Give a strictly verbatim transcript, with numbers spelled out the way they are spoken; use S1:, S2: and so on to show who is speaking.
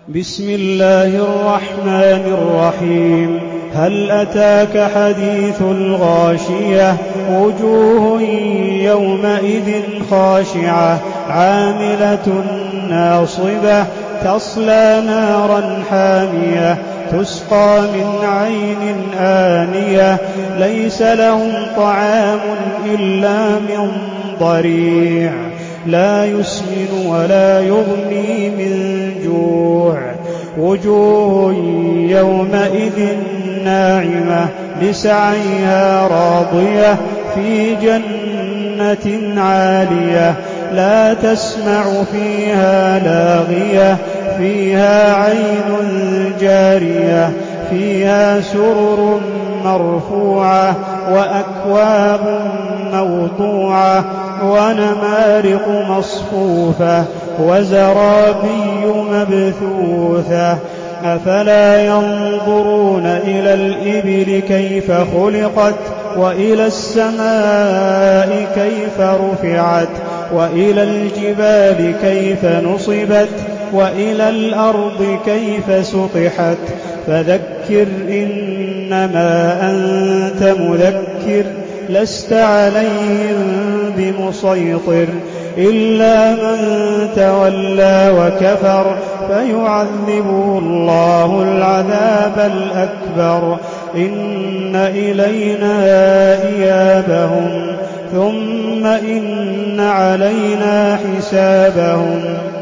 S1: بسم الله الرحمن الرحيم. هل أتاك حديث الغاشية؟ وجوه يومئذ خاشعة عاملة ناصبة تصلى نارا حامية تسقى من عين آنية ليس لهم طعام إلا من ضريع لا يسمن ولا يغني من جوع. وجوه يومئذ ناعمة لسعيها راضية في جنة عالية لا تسمع فيها لاغية فيها عين جارية فيها سرر مرفوعة وأكواب موضوعة ونمارق مصفوفة وزرابي مبثوثة. أفلا ينظرون إلى الإبل كيف خلقت وإلى السماء كيف رفعت وإلى الجبال كيف نصبت وإلى الأرض كيف سطحت. فذكر إنما أنت مذكر لست عليهم بمسيطر إلا من تولى وكفر فيعذبه الله العذاب الأكبر. إن إلينا إيابهم ثم إن علينا حسابهم.